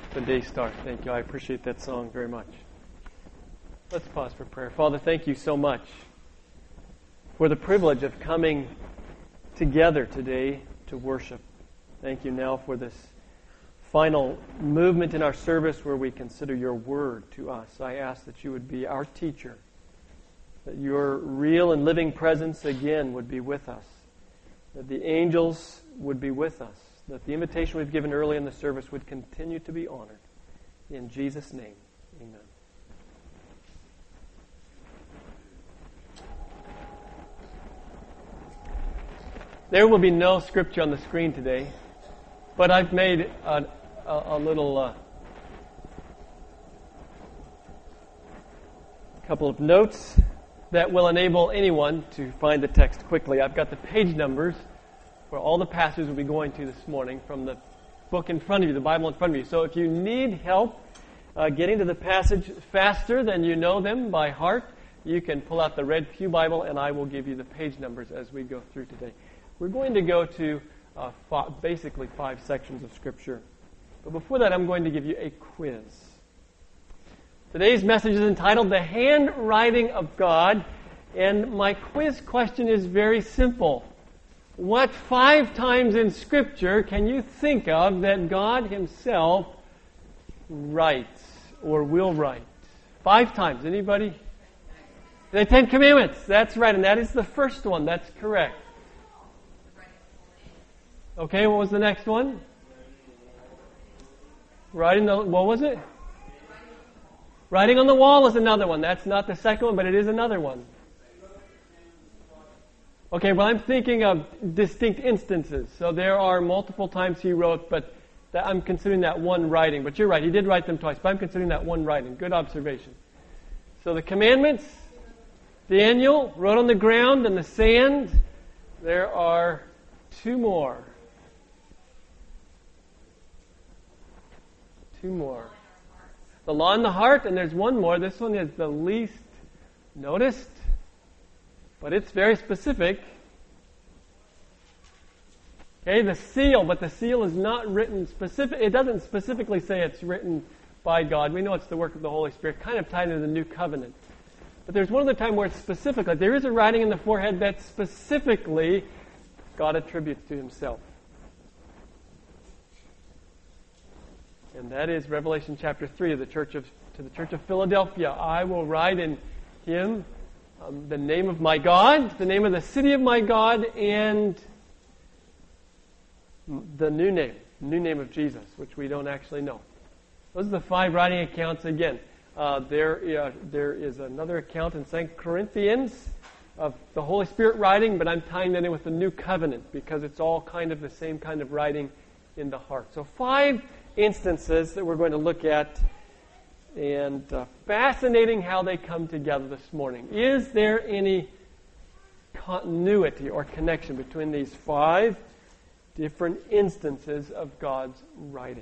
The Day Star. Thank you. I appreciate that song very much. Let's pause for prayer. Father, thank you so much for the privilege of coming together today to worship. Thank you now for this final movement in our service where we consider your word to us. I ask that you would be our teacher, that your real and living presence again would be with us, that the angels would be with us, that the invitation we've given early in the service would continue to be honored. In Jesus' name, amen. There will be no scripture on the screen today, but I've made a little couple of notes that will enable anyone to find the text quickly. I've got the page numbers for all the passages we'll be going to this morning from the book in front of you, the Bible in front of you. So if you need help getting to the passage faster than you know them by heart, you can pull out the Red Pew Bible and I will give you the page numbers as we go through today. We're going to go to basically 5 sections of Scripture. But before that, I'm going to give you a quiz. Today's message is entitled The Handwriting of God, and my quiz question is very simple. What 5 times in Scripture can you think of that God Himself writes or will write? 5 times. Anybody? The 10 Commandments. That's right, and that is the first one. That's correct. Okay, what was the next one? What was it? Writing on the wall is another one. That's not the second one, but it is another one. Okay, well, I'm thinking of distinct instances. So there are multiple times he wrote, but I'm considering that one writing. But you're right, he did write them twice, but I'm considering that one writing. Good observation. So the commandments, Daniel wrote on the ground and the sand. There are 2 more. 2 more. The law in the heart, and there's one more. This one is the least noticed, but it's very specific. Okay, the seal, but the seal is not written specific. It doesn't specifically say it's written by God. We know it's the work of the Holy Spirit, kind of tied into the new covenant. But there's one other time where it's specific. Like there is a writing in the forehead that specifically God attributes to Himself. And that is Revelation chapter 3 of to the church of Philadelphia. I will write in him the name of my God, the name of the city of my God, and the new name of Jesus, which we don't actually know. Those are the 5 writing accounts. Again, there is another account in 2 Corinthians of the Holy Spirit writing, but I'm tying that in with the new covenant because it's all kind of the same kind of writing in the heart. So 5 instances that we're going to look at, and fascinating how they come together this morning. Is there any continuity or connection between these 5 different instances of God's writing?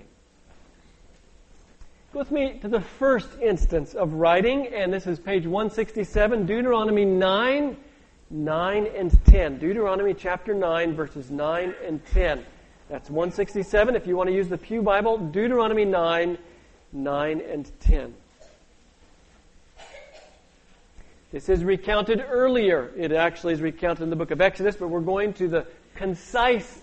Go with me to the first instance of writing, and this is page 167, Deuteronomy 9 and 10. Deuteronomy chapter 9, verses 9 and 10. That's 167. If you want to use the Pew Bible, Deuteronomy 9 and 10. This is recounted earlier. It actually is recounted in the book of Exodus, but we're going to the concise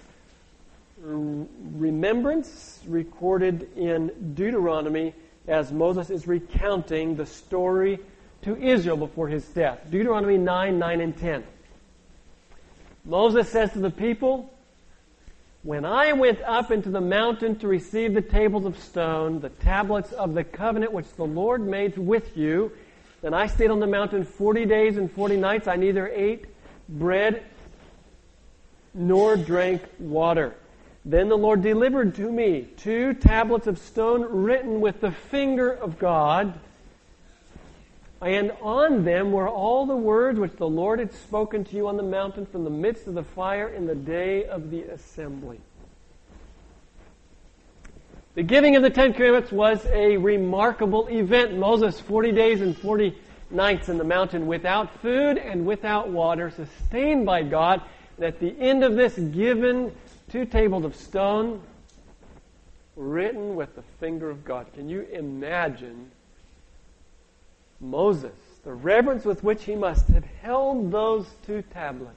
remembrance recorded in Deuteronomy as Moses is recounting the story to Israel before his death. Deuteronomy 9 and 10. Moses says to the people, "When I went up into the mountain to receive the tables of stone, the tablets of the covenant which the Lord made with you, then I stayed on the mountain 40 days and 40 nights. I neither ate bread nor drank water. Then the Lord delivered to me 2 tablets of stone written with the finger of God, and on them were all the words which the Lord had spoken to you on the mountain from the midst of the fire in the day of the assembly." The giving of the 10 Commandments was a remarkable event. Moses, 40 days and 40 nights in the mountain without food and without water, sustained by God. And at the end of this, given 2 tables of stone written with the finger of God. Can you imagine Moses, the reverence with which he must have held those 2 tablets?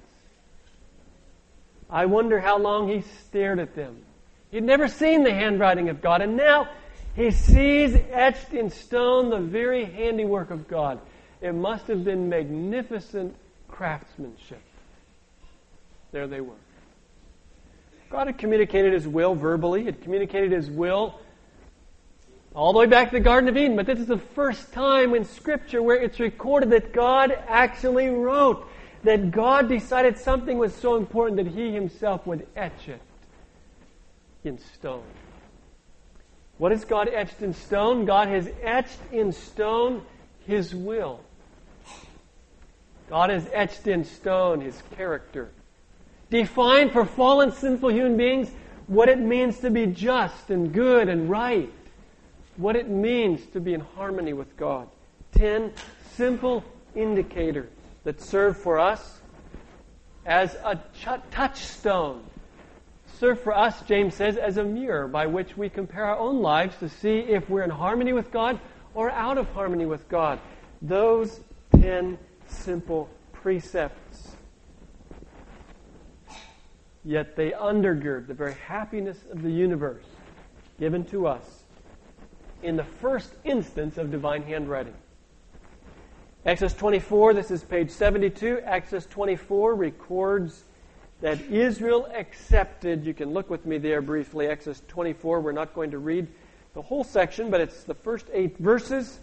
I wonder how long he stared at them. He'd never seen the handwriting of God, and now he sees etched in stone the very handiwork of God. It must have been magnificent craftsmanship. There they were. God had communicated His will verbally. He had communicated His will all the way back to the Garden of Eden. But this is the first time in Scripture where it's recorded that God actually wrote. That God decided something was so important that He Himself would etch it in stone. What is God etched in stone? God has etched in stone His will. God has etched in stone His character. Defined for fallen, sinful human beings what it means to be just and good and right. What it means to be in harmony with God. 10 simple indicators that serve for us as a touchstone. Serve for us, James says, as a mirror by which we compare our own lives to see if we're in harmony with God or out of harmony with God. Those 10 simple precepts. Yet they undergird the very happiness of the universe given to us in the first instance of divine handwriting. Exodus 24, this is page 72. Exodus 24 records that Israel accepted. You can look with me there briefly. Exodus 24, we're not going to read the whole section, but it's the first 8 verses.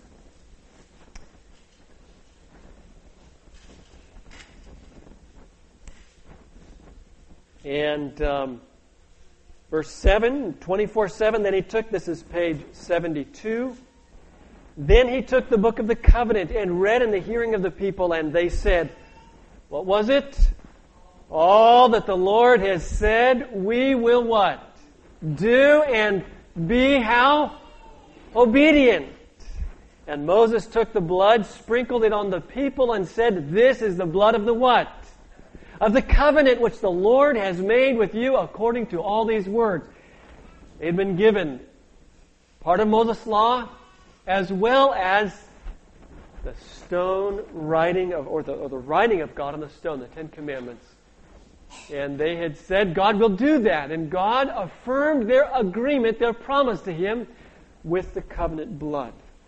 And verse 7, 24:7, then he took, this is page 72, then he took the book of the covenant and read in the hearing of the people, and they said, what was it? All that the Lord has said, we will what? Do and be how? Obedient. And Moses took the blood, sprinkled it on the people, and said, this is the blood of the what? Of the covenant which the Lord has made with you according to all these words. They had been given part of Moses' law as well as the stone writing of, or the writing of God on the stone, the 10 Commandments. And they had said, God will do that. And God affirmed their agreement, their promise to Him with the covenant blood.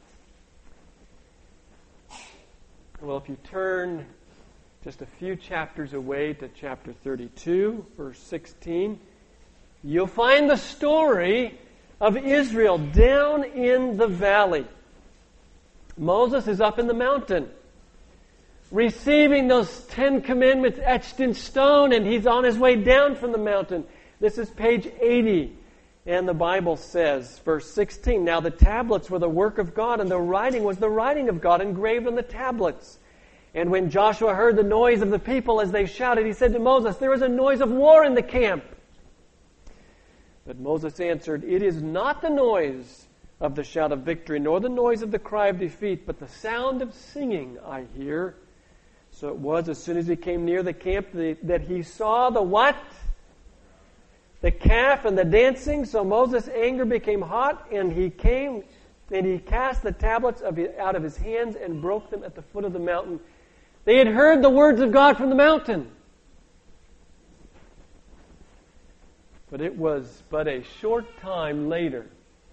Well, if you turn just a few chapters away to chapter 32, verse 16, you'll find the story of Israel down in the valley. Moses is up in the mountain, receiving those 10 commandments etched in stone, and he's on his way down from the mountain. This is page 80, and the Bible says, verse 16, now the tablets were the work of God, and the writing was the writing of God engraved on the tablets. And when Joshua heard the noise of the people as they shouted, he said to Moses, there is a noise of war in the camp. But Moses answered, it is not the noise of the shout of victory, nor the noise of the cry of defeat, but the sound of singing I hear. So it was as soon as he came near the camp that he saw the what? The calf and the dancing. So Moses' anger became hot, and he came and he cast the tablets out of his hands and broke them at the foot of the mountain. They had heard the words of God from the mountain. But it was but a short time later.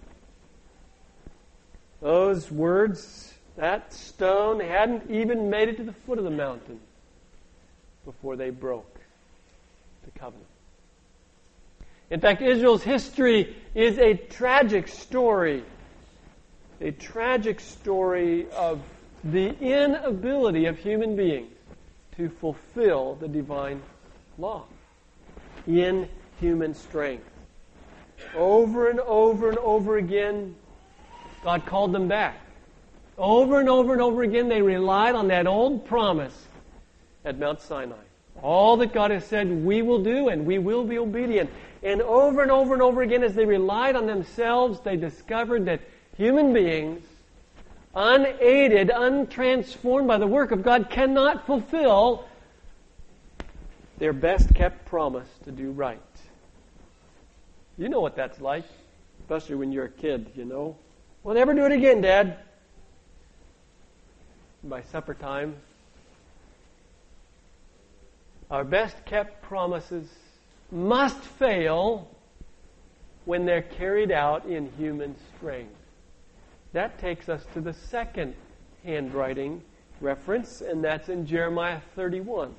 Those words, that stone, hadn't even made it to the foot of the mountain before they broke the covenant. In fact, Israel's history is a tragic story. A tragic story of the inability of human beings to fulfill the divine law in human strength. Over and over and over again, God called them back. Over and over and over again, they relied on that old promise at Mount Sinai. All that God has said, we will do, and we will be obedient. And over and over again, as they relied on themselves, they discovered that human beings, unaided, untransformed by the work of God, cannot fulfill their best kept promise to do right. You know what that's like. especially when you're a kid, you know. We'll never do it again, Dad. By supper time, our best kept promises must fail when they're carried out in human strength. That takes us to the second handwriting reference, and that's in Jeremiah 31.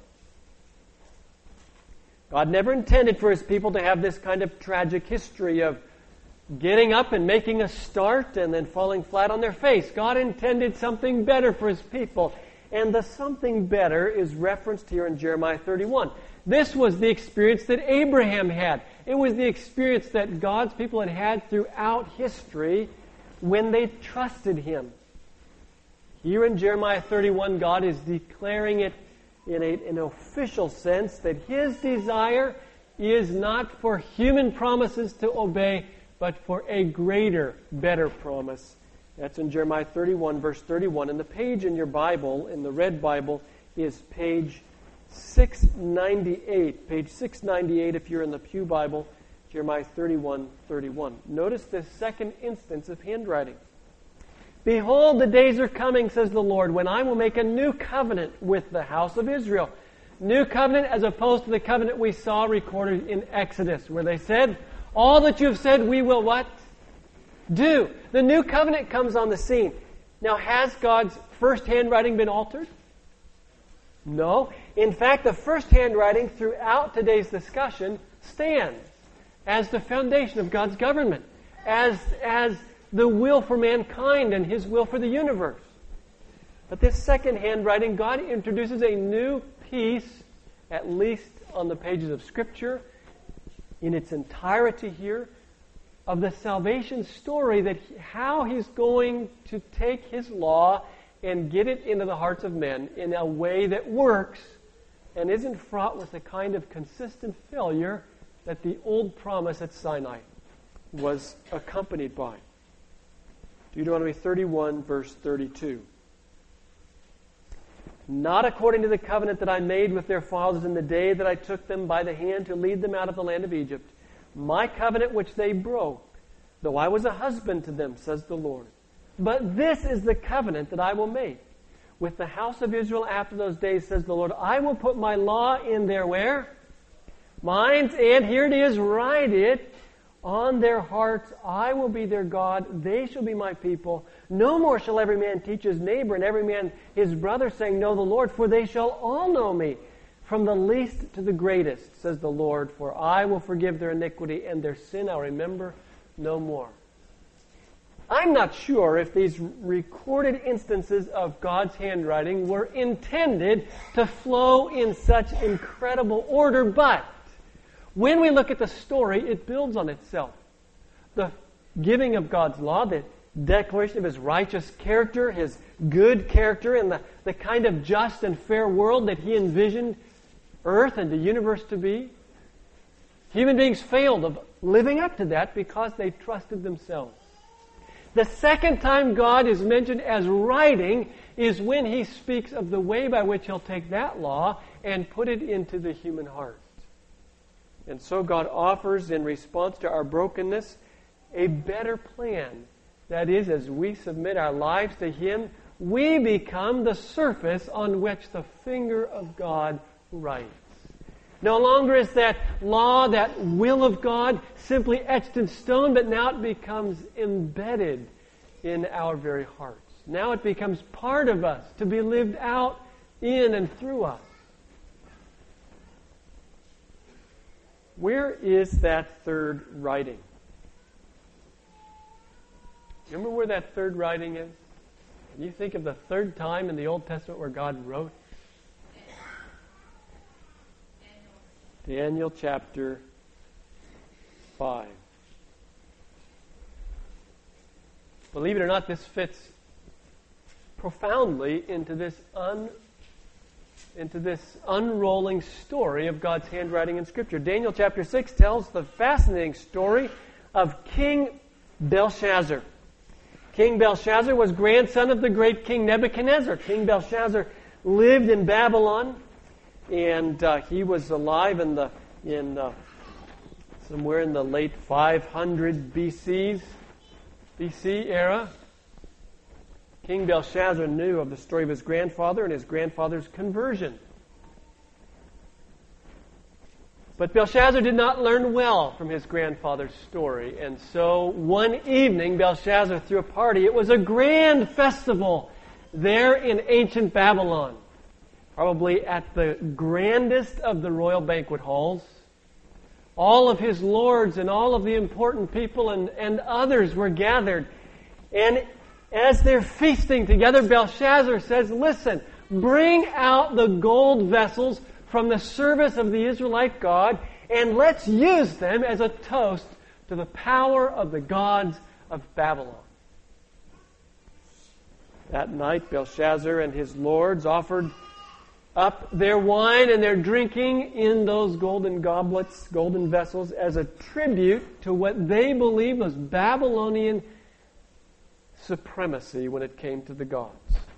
God never intended for His people to have this kind of tragic history of getting up and making a start and then falling flat on their face. God intended something better for His people. And the something better is referenced here in Jeremiah 31. This was the experience that Abraham had. It was the experience that God's people had had throughout history when they trusted Him. Here in Jeremiah 31, God is declaring it in an official sense that His desire is not for human promises to obey, but for a greater, better promise. That's in Jeremiah 31, verse 31. And the page in your Bible, in the red Bible, is page 698. Page 698 if you're in the Pew Bible, Jeremiah 31, 31. Notice this second instance of handwriting. Behold, the days are coming, says the Lord, when I will make a new covenant with the house of Israel. New covenant as opposed to the covenant we saw recorded in Exodus, where they said, all that you have said we will what? Do. The new covenant comes on the scene. Now, has God's first handwriting been altered? No. In fact, the first handwriting throughout today's discussion stands as the foundation of God's government, as the will for mankind and His will for the universe. But this second handwriting, God introduces a new piece, at least on the pages of Scripture, in its entirety here, of the salvation story, that how He's going to take His law and get it into the hearts of men in a way that works and isn't fraught with the kind of consistent failure that the old promise at Sinai was accompanied by. Deuteronomy 31, verse 32. Not according to the covenant that I made with their fathers in the day that I took them by the hand to lead them out of the land of Egypt, my covenant which they broke, though I was a husband to them, says the Lord. But this is the covenant that I will make with the house of Israel after those days, says the Lord. I will put my law in their where? Minds, and here it is, write it on their hearts. I will be their God. They shall be my people. No more shall every man teach his neighbor and every man his brother, saying, know the Lord, for they shall all know me, from the least to the greatest, says the Lord. For I will forgive their iniquity, and their sin I'll remember no more. I'm not sure if these recorded instances of God's handwriting were intended to flow in such incredible order, but when we look at the story, it builds on itself. The giving of God's law, the declaration of His righteous character, His good character, and the kind of just and fair world that He envisioned earth and the universe to be. Human beings failed of living up to that because they trusted themselves. The second time God is mentioned as writing is when He speaks of the way by which He'll take that law and put it into the human heart. And so God offers, in response to our brokenness, a better plan. That is, as we submit our lives to Him, we become the surface on which the finger of God writes. No longer is that law, that will of God, simply etched in stone, but now it becomes embedded in our very hearts. Now it becomes part of us, to be lived out in and through us. Where is that third writing? Remember where that third writing is? Can you think of the third time in the Old Testament where God wrote? Daniel chapter 5. Believe it or not, this fits profoundly into this unrolling story of God's handwriting in Scripture. Daniel chapter 6 tells the fascinating story of King Belshazzar. King Belshazzar was grandson of the great King Nebuchadnezzar. King Belshazzar lived in Babylon, and he was alive in somewhere in the late 500 BC era, King Belshazzar knew of the story of his grandfather and his grandfather's conversion. But Belshazzar did not learn well from his grandfather's story. And so one evening, Belshazzar threw a party. It was a grand festival there in ancient Babylon, probably at the grandest of the royal banquet halls. All of his lords and all of the important people and others were gathered. And as they're feasting together, Belshazzar says, listen, bring out the gold vessels from the service of the Israelite God, and let's use them as a toast to the power of the gods of Babylon. That night, Belshazzar and his lords offered up their wine and their drinking in those golden goblets, golden vessels, as a tribute to what they believed was Babylonian supremacy when it came to the gods.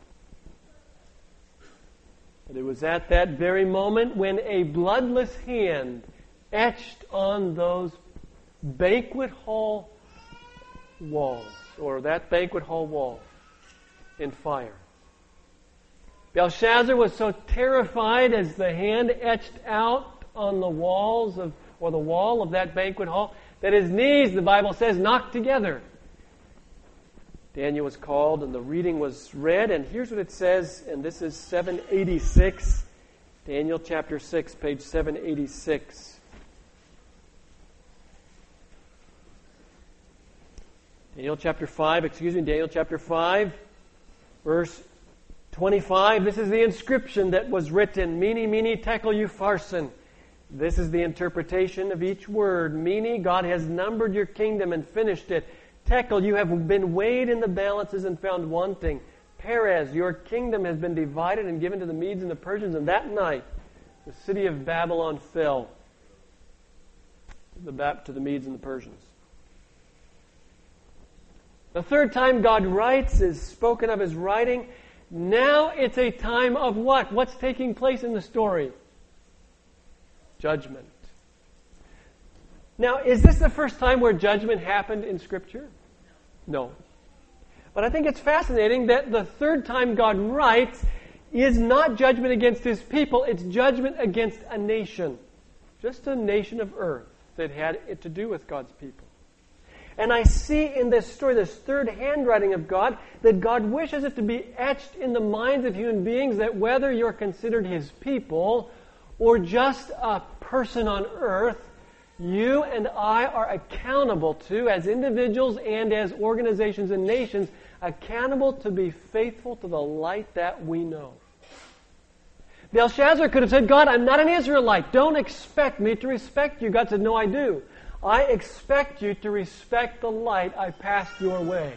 But it was at that very moment when a bloodless hand etched on those banquet hall walls, or that banquet hall wall, in fire. Belshazzar was so terrified as the hand etched out on the walls or the wall of that banquet hall that his knees, the Bible says, knocked together. Daniel was called and the reading was read, and here's what it says, and this is 786, Daniel chapter 6, page 786. Daniel chapter 5, verse 25. This is the inscription that was written, Mene, Mene, Tekel, Upharsin. This is the interpretation of each word. Mene, God has numbered your kingdom and finished it. Tekel, you have been weighed in the balances and found wanting. Perez, your kingdom has been divided and given to the Medes and the Persians. And that night, the city of Babylon fell to the Medes and the Persians. The third time God writes is spoken of as writing. Now it's a time of what? What's taking place in the story? Judgment. Now, is this the first time where judgment happened in Scripture? No. But I think it's fascinating that the third time God writes is not judgment against His people, it's judgment against a nation. Just a nation of earth that had it to do with God's people. And I see in this story, this third handwriting of God, that God wishes it to be etched in the minds of human beings that whether you're considered His people or just a person on earth, you and I are accountable to, as individuals and as organizations and nations, accountable to be faithful to the light that we know. Belshazzar could have said, God, I'm not an Israelite. Don't expect me to respect you. God said, no, I do. I expect you to respect the light I passed your way.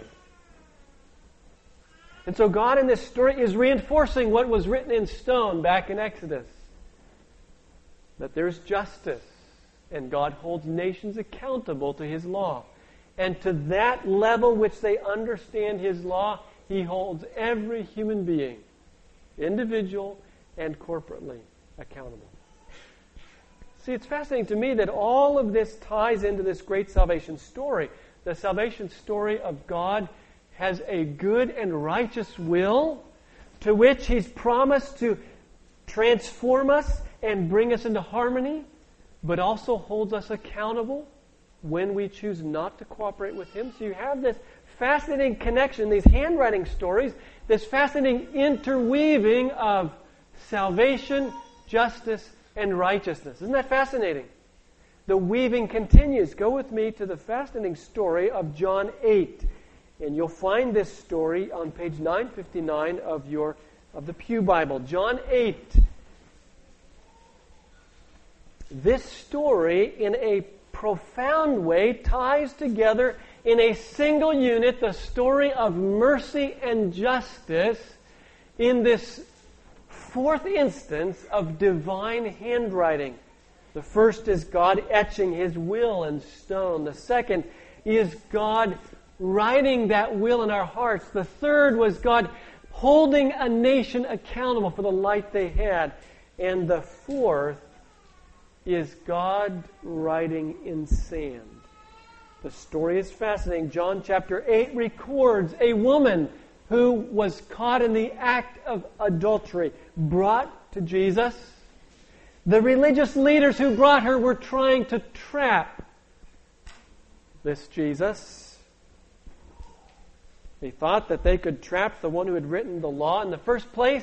And so God in this story is reinforcing what was written in stone back in Exodus. That there's justice. And God holds nations accountable to His law. And to that level which they understand His law, He holds every human being, individual and corporately, accountable. See, it's fascinating to me that all of this ties into this great salvation story. The salvation story of God has a good and righteous will to which He's promised to transform us and bring us into harmony, but also holds us accountable when we choose not to cooperate with Him. So you have this fascinating connection, these handwriting stories, this fascinating interweaving of salvation, justice, and righteousness. Isn't that fascinating? The weaving continues. Go with me to the fascinating story of John 8. And you'll find this story on page 959 of the Pew Bible. John 8. This story, in a profound way, ties together in a single unit the story of mercy and justice in this fourth instance of divine handwriting. The first is God etching His will in stone. The second is God writing that will in our hearts. The third was God holding a nation accountable for the light they had. And the fourth is God writing in sand. The story is fascinating. John chapter 8 records a woman who was caught in the act of adultery, brought to Jesus. The religious leaders who brought her were trying to trap this Jesus. They thought that they could trap the one who had written the law in the first place.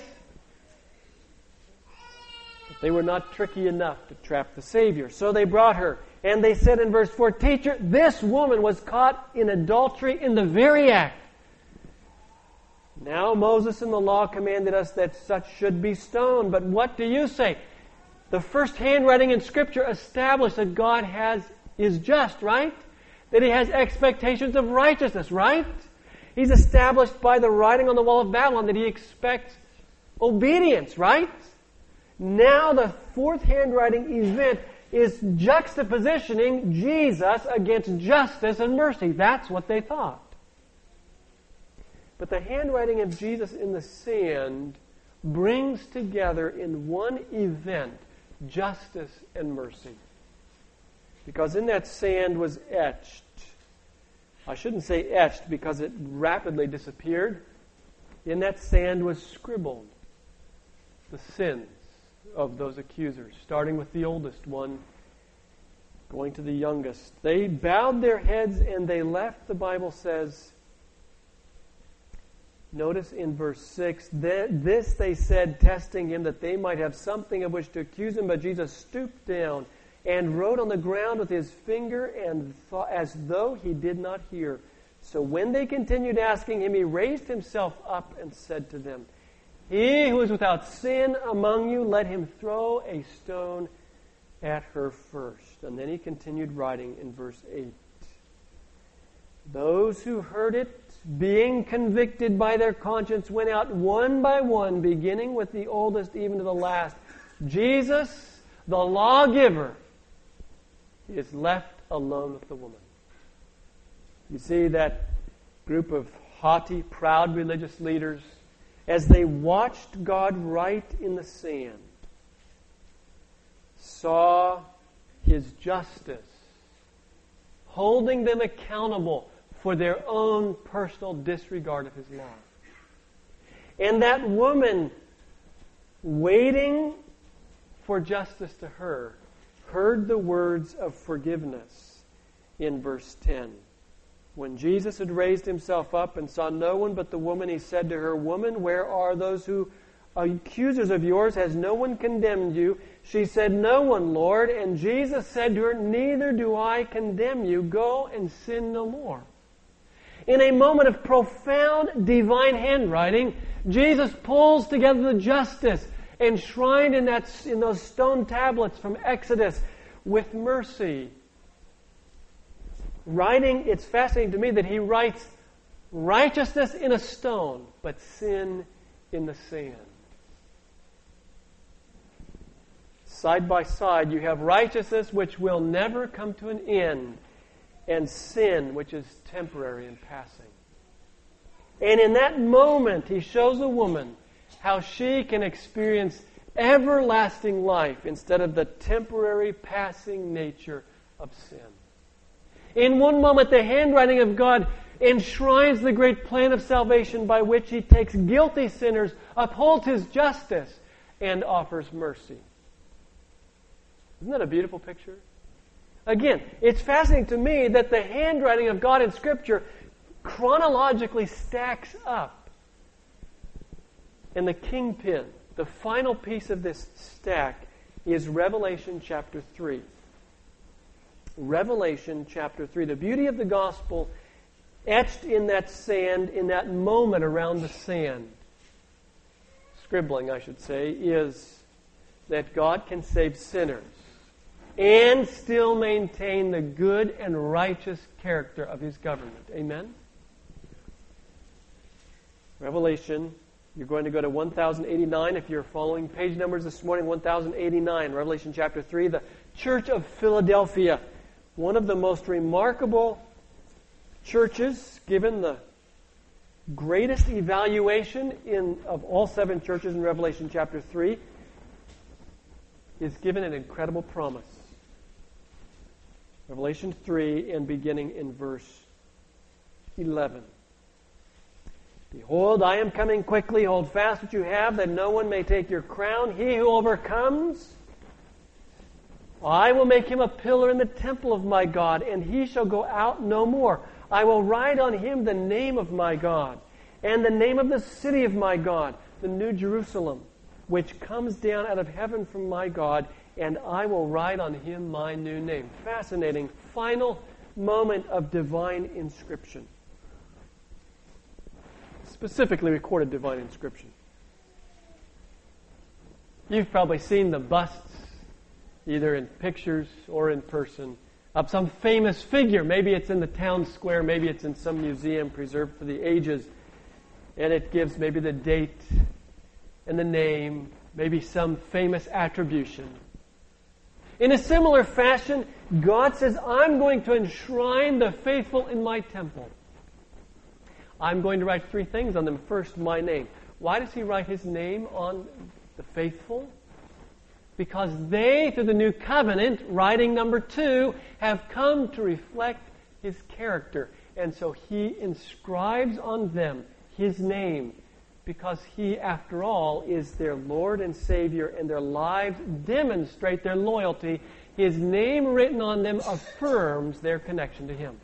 But they were not tricky enough to trap the Savior. So they brought her. And they said in verse 4, "Teacher, this woman was caught in adultery in the very act. Now Moses in the law commanded us that such should be stoned. But what do you say?" The first handwriting in Scripture established that God is just, right? That He has expectations of righteousness, right? He's established by the writing on the wall of Babylon that He expects obedience, right? Now the fourth handwriting event is juxtapositioning Jesus against justice and mercy. That's what they thought. But the handwriting of Jesus in the sand brings together in one event justice and mercy. Because in that sand was etched, I shouldn't say etched because it rapidly disappeared. In that sand was scribbled the sins of those accusers, starting with the oldest one, going to the youngest. They bowed their heads and they left, the Bible says. Notice in verse 6, this they said, testing Him, that they might have something of which to accuse Him. But Jesus stooped down and wrote on the ground with His finger, and as though He did not hear. So when they continued asking Him, He raised Himself up and said to them, "He who is without sin among you, let him throw a stone at her first." And then He continued writing in verse 8. Those who heard it, being convicted by their conscience, went out one by one, beginning with the oldest even to the last. Jesus, the lawgiver, is left alone with the woman. You see that group of haughty, proud religious leaders, as they watched God write in the sand, saw His justice, holding them accountable for their own personal disregard of His law. And that woman, waiting for justice to her, heard the words of forgiveness in verse 10. When Jesus had raised Himself up and saw no one but the woman, He said to her, "Woman, where are those who accusers of yours? Has no one condemned you?" She said, "No one, Lord." And Jesus said to her, "Neither do I condemn you. Go and sin no more." In a moment of profound divine handwriting, Jesus pulls together the justice enshrined in those stone tablets from Exodus with mercy. Writing, it's fascinating to me that He writes righteousness in a stone, but sin in the sand. Side by side, you have righteousness which will never come to an end, and sin which is temporary and passing. And in that moment, He shows a woman how she can experience everlasting life instead of the temporary, passing nature of sin. In one moment, the handwriting of God enshrines the great plan of salvation by which He takes guilty sinners, upholds His justice, and offers mercy. Isn't that a beautiful picture? Again, it's fascinating to me that the handwriting of God in Scripture chronologically stacks up. And the kingpin, the final piece of this stack, is Revelation chapter 3. Revelation chapter 3. The beauty of the gospel etched in that sand, in that moment around the sand, scribbling I should say, is that God can save sinners and still maintain the good and righteous character of His government. Amen? Revelation, you're going to go to 1089 if you're following page numbers this morning, 1089, Revelation chapter 3, the Church of Philadelphia. One of the most remarkable churches, given the greatest evaluation of all 7 churches in Revelation chapter 3. is given an incredible promise. Revelation 3 and beginning in verse 11. Behold, I am coming quickly. Hold fast what you have, that no one may take your crown. He who overcomes, I will make him a pillar in the temple of my God, and he shall go out no more. I will write on him the name of my God, and the name of the city of my God, the New Jerusalem, which comes down out of heaven from my God, and I will write on him my new name. Fascinating final moment of divine inscription. Specifically recorded divine inscription. You've probably seen the busts, either in pictures or in person, of some famous figure. Maybe it's in the town square, maybe it's in some museum preserved for the ages, and it gives maybe the date and the name, maybe some famous attribution. In a similar fashion, God says, I'm going to enshrine the faithful in my temple. I'm going to write 3 things on them. First, my name. Why does he write his name on the faithful? Because they, through the new covenant, writing number 2, have come to reflect his character. And so he inscribes on them his name, because he, after all, is their Lord and Savior, and their lives demonstrate their loyalty. His name written on them affirms their connection to him.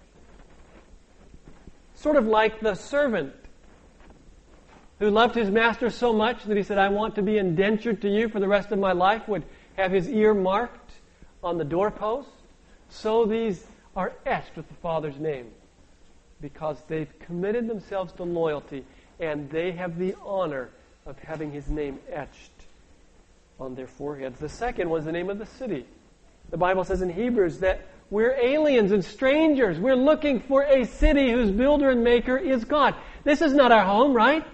Sort of like the servant who loved his master so much that he said, I want to be indentured to you for the rest of my life, would have his ear marked on the doorpost. So these are etched with the Father's name, because they've committed themselves to loyalty, and they have the honor of having his name etched on their foreheads. The second was the name of the city. The Bible says in Hebrews that we're aliens and strangers. We're looking for a city whose builder and maker is God. This is not our home, right?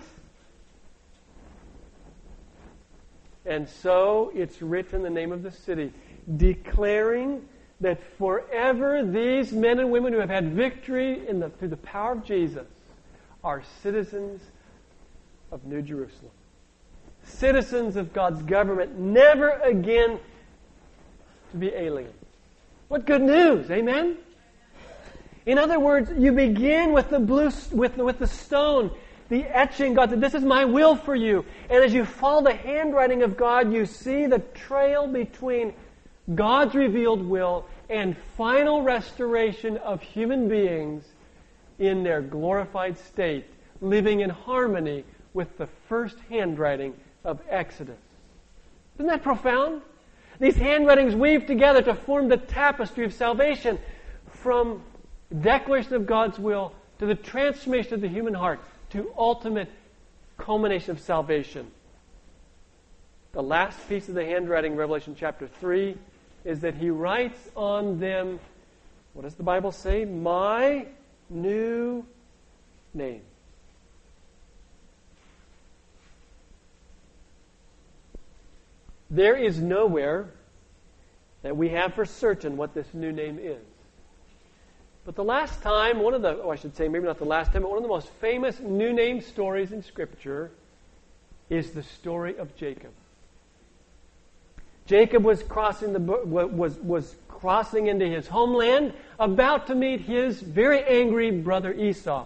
And so it's written the name of the city, declaring that forever these men and women who have had victory through the power of Jesus are citizens of New Jerusalem. Citizens of God's government, never again to be alien. What good news, amen? In other words, you begin with the stone, the etching. God said, this is my will for you. And as you follow the handwriting of God, you see the trail between God's revealed will and final restoration of human beings in their glorified state, living in harmony with the first handwriting of Exodus. Isn't that profound? These handwritings weave together to form the tapestry of salvation, from declaration of God's will to the transformation of the human heart to ultimate culmination of salvation. The last piece of the handwriting, Revelation chapter 3, is that he writes on them, what does the Bible say? My new name. There is nowhere that we have for certain what this new name is. But the last time, one of the most famous new name stories in Scripture is the story of Jacob. Jacob was crossing into his homeland, about to meet his very angry brother Esau.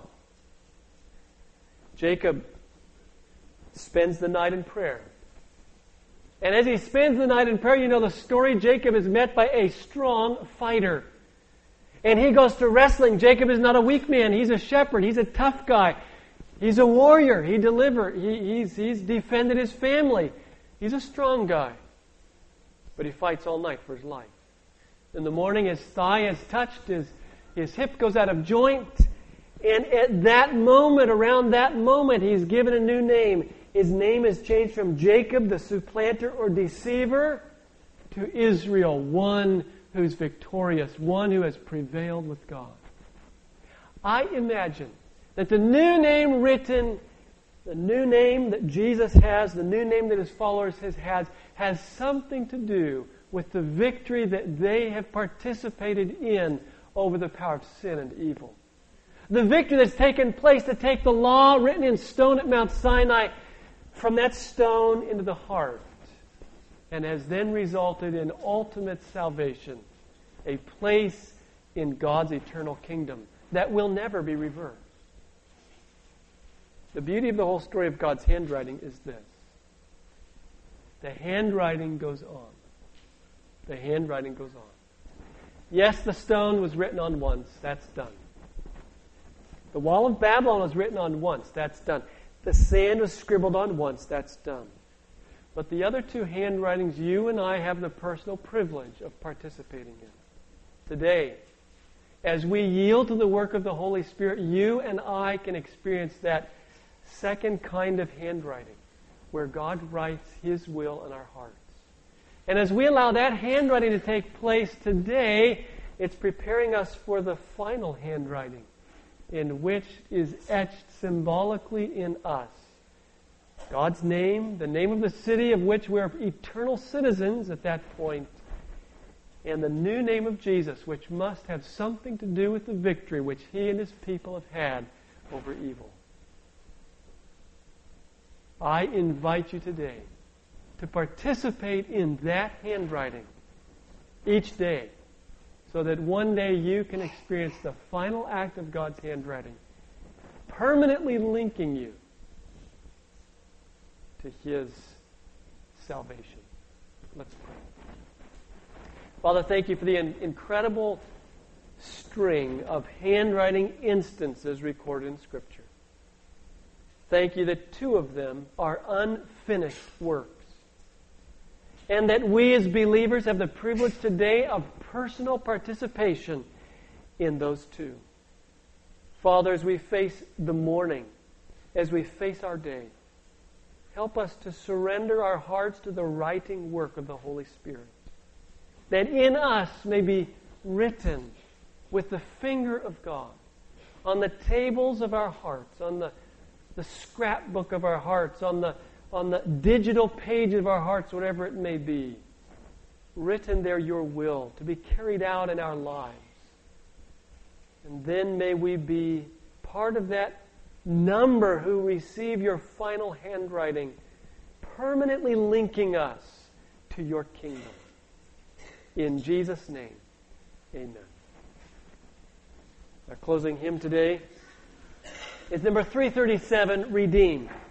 Jacob spends the night in prayer. And as he spends the night in prayer, you know the story, Jacob is met by a strong fighter. And he goes to wrestling. Jacob is not a weak man. He's a shepherd. He's a tough guy. He's a warrior. He's defended his family. He's a strong guy. But he fights all night for his life. In the morning, his thigh is touched. His hip goes out of joint. And at that moment, around that moment, he's given a new name. His name is changed from Jacob, the supplanter or deceiver, to Israel, one who's victorious, one who has prevailed with God. I imagine that the new name written, the new name that Jesus has, the new name that his followers has something to do with the victory that they have participated in over the power of sin and evil. The victory that's taken place to take the law written in stone at Mount Sinai from that stone into the heart and has then resulted in ultimate salvation, a place in God's eternal kingdom that will never be reversed. The beauty of the whole story of God's handwriting is this. The handwriting goes on. The handwriting goes on. Yes, the stone was written on once. That's done. The wall of Babylon was written on once. That's done. The sand was scribbled on once. That's done. But the other two handwritings you and I have the personal privilege of participating in. Today, as we yield to the work of the Holy Spirit, you and I can experience that second kind of handwriting where God writes His will in our hearts. And as we allow that handwriting to take place today, it's preparing us for the final handwriting in which is etched symbolically in us God's name, the name of the city of which we're eternal citizens at that point, and the new name of Jesus, which must have something to do with the victory which He and His people have had over evil. I invite you today to participate in that handwriting each day, so that one day you can experience the final act of God's handwriting, permanently linking you to His salvation. Let's pray. Father, thank You for the incredible string of handwriting instances recorded in Scripture. Thank You that two of them are unfinished works, and that we as believers have the privilege today of personal participation in those two. Father, as we face the morning, as we face our day, help us to surrender our hearts to the writing work of the Holy Spirit, that in us may be written with the finger of God on the tables of our hearts, on the scrapbook of our hearts, on the digital page of our hearts, whatever it may be. Written there Your will to be carried out in our lives. And then may we be part of that number who receive Your final handwriting, permanently linking us to Your kingdom. In Jesus' name, amen. Our closing hymn today is number 337, Redeemed.